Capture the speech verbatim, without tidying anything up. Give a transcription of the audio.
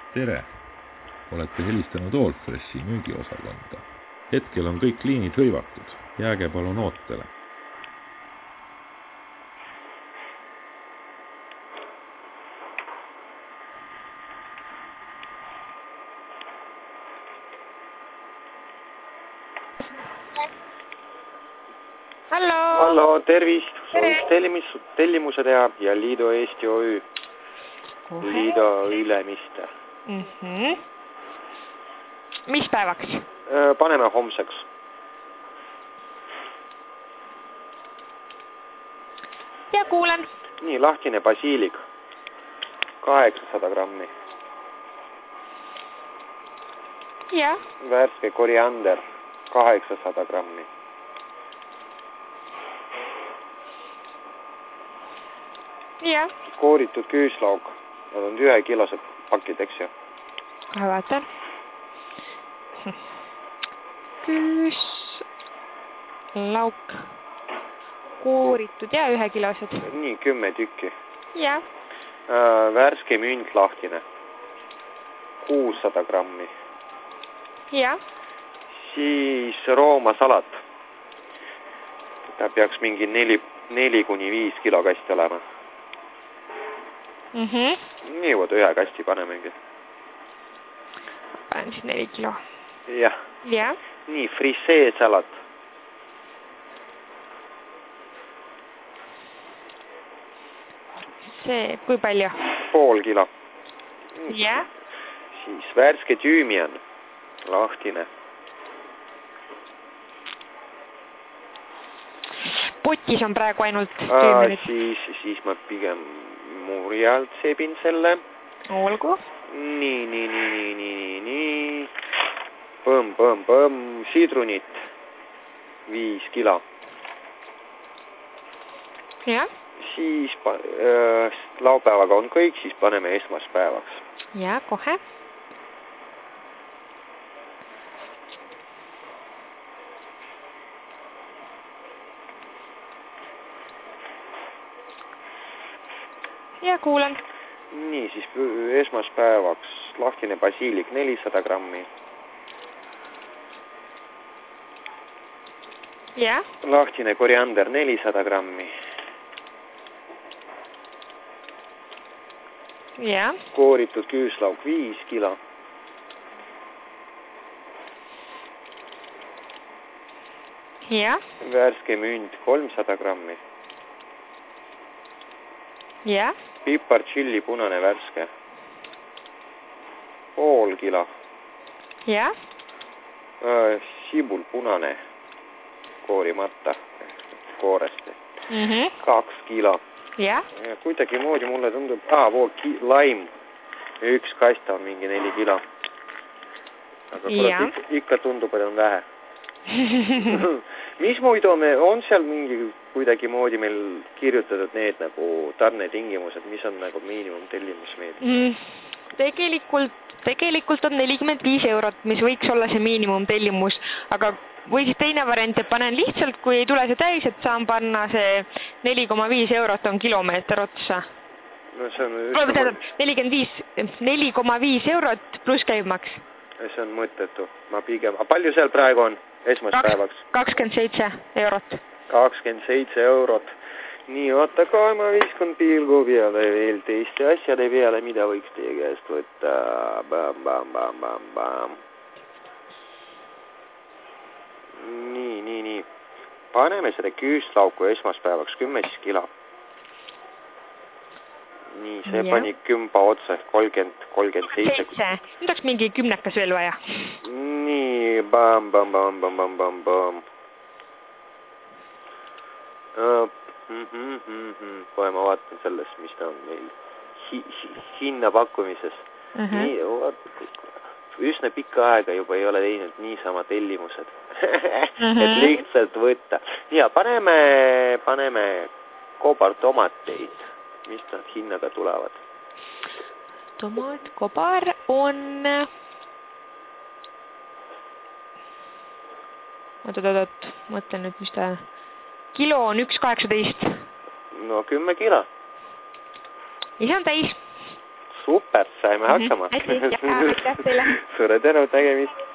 Tere! Olete helistanud Allfreshi müügiosakonda. Hetkel on kõik liinid hõivatud. Jääge palun ootele. Hallo! Hallo, tervist! Tere! Tellimus, tellimuse teha ja Liido Eesti O Ü. Kohe. Liido Ülemiste. Mm -hmm. Mis päevaks? Paneme homseks. Ja kuulen. Nii, lahtine basiilik. kaheksasada grammi. Ja. Värske koriander. kaheksasada grammi. Ja. Kooritud küüslauk. Nad on ühe kilosed pakid, eks ju? Kohe vaatan. Küüslauk. Kooritud ja ühe kilosed. Nii, kümme tükki. Ja. Äh, värske münt lahtine. kuussada grammi. Ja. Siis Rooma salat. Ta peaks mingi neli, neli kuni viis kilo kasti olema. Mm -hmm. Nii, võidu ühe kasti panemegi. Panen siis neli kilo. Jah. Ja. Nii, frisee salat. See, kui palju? Pool kilo. Ja. Siis värske tüümian. Lahtine. Potis on praegu ainult tüümianid. Siis, siis ma pigem murjalt sebin selle. Olgu. Nii, nii, nii, nii, nii, nii. Põmm, põmm, põmm. Sidrunit. Viis kilo. Ja. Siis äh, laupäevaga on kõik, siis paneme esmaspäevaks. Ja, kohe. Ja kuulen. Nii, siis esmaspäevaks lahtine basiilik nelisada grammi. Ja. Lahtine koriander nelisada grammi. Ja. Kooritud küüslauk viis kilo. Ja. Värske münt kolmsada grammi. Ja. Pipar tšilli punane värske. Pool kilo. Ja. Äh, sibul punane. Koorimata. Kooresti. Mm -hmm. Kaks kilo. Ja. Ja kuidagi moodi mulle tundub, aa, voo, laim. Üks kast on mingi neli kilo. Aga kurat, ikka, ikka tundub, et on vähe. Mis muidu me, on seal mingi kuidagi moodi meil kirjutatud need nagu tarnetingimused, mis on nagu miinimum tellimus meil? Mm, tegelikult, tegelikult on nelikümmend viis eurot, mis võiks olla see miinimum tellimus, aga või siis teine variant, et panen lihtsalt, kui ei tule see täis, et saan panna see neli koma viis eurot on kilomeeter otsa. No see on nelikümmend viis, neli koma viis eurot pluss käibmaks. See on mõttetu. Ma pigem, a palju seal praegu on esmaspäevaks? kakskümmend seitse eurot. kakskümmend seitse eurot. Nii, oota ka, ma viskun pilgu peale veel teiste asjade peale, mida võiks teie käest võtta. Bam, bam, bam, bam, bam. Nii, nii, nii. Paneme selle küüslauku esmaspäevaks kümme kilo. Nii, see ja. Pani kümpa otsa ehk kolmkümmend, kolmkümmend seitse. Nüüd oleks mingi kümnekas veel vaja. Nii, bam, bam, bam, bam, bam, bam, bam. Mm -hmm, mm -hmm. Kohe ma vaatan sellest, mis ta on meil hi hi hinna pakkumises. Mm -hmm. Nii, üsna pikka aega juba ei ole teinud niisama tellimused. Mm -hmm. Et lihtsalt võtta. Ja paneme, paneme kobartomateid. Mis nad hinnaga tulevad? Tomat, kobar on... Oot, oot, oot, mõtlen nüüd, mis ta... Kilo on üks kaheksateist. No kümme kilo. Ja see on täis. super, saime hakkama. Hästi, ja aitäh teile. Suure tänu, nägemist.